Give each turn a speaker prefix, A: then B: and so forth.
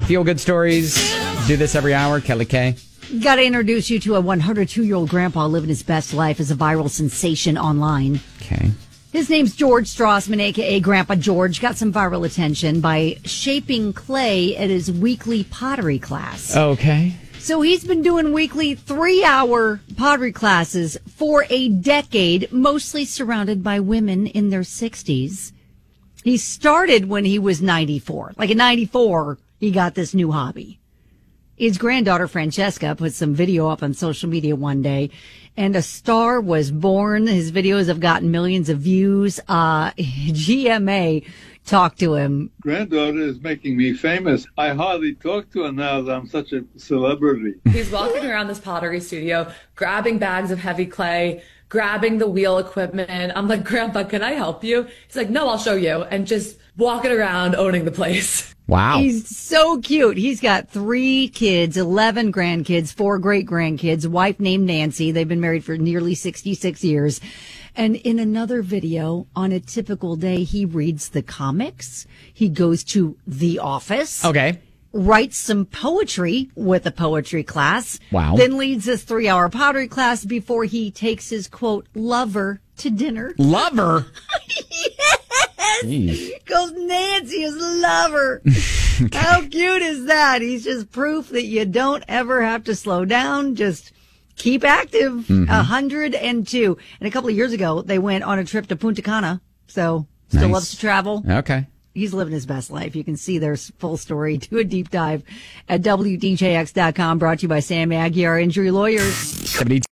A: feel-good stories. Do this every hour. Kelly K.
B: Got to introduce you to a 102-year-old grandpa living his best life as a viral sensation online.
A: Okay.
B: His name's George Strassman, a.k.a. Grandpa George. Got some viral attention by shaping clay at his weekly pottery class.
A: Okay.
B: So he's been doing weekly 3-hour pottery classes for a decade, mostly surrounded by women in their 60s. He started when he was 94. Like at 94, he got this new hobby. His granddaughter, Francesca, put some video up on social media one day, and a star was born. His videos have gotten millions of views. GMA talked to him.
C: Granddaughter is making me famous. I hardly talk to her now that I'm such a celebrity.
D: He's walking around this pottery studio, grabbing bags of heavy clay, grabbing the wheel equipment. I'm like, Grandpa, can I help you? He's like, no, I'll show you. And just walking around, owning the place.
A: Wow.
B: He's so cute. He's got 3 kids, 11 grandkids, 4 great-grandkids, wife named Nancy. They've been married for nearly 66 years. And in another video, on a typical day, he reads the comics. He goes to the office.
A: Okay.
B: Writes some poetry with a poetry class.
A: Wow.
B: Then leads this 3-hour pottery class before he takes his, quote, lover to dinner.
A: Lover?
B: Yes!
A: Jeez.
B: Goes Nancy, his lover.
A: Okay.
B: How cute is that? He's just proof that you don't ever have to slow down. Just keep active. 102. And a couple of years ago, they went on a trip to Punta Cana. So still
A: Nice.
B: loves to travel.
A: Okay.
B: He's living his best life. You can see their full story. Do a deep dive at WDJX.com. Brought to you by Sam Aggie, our injury lawyers.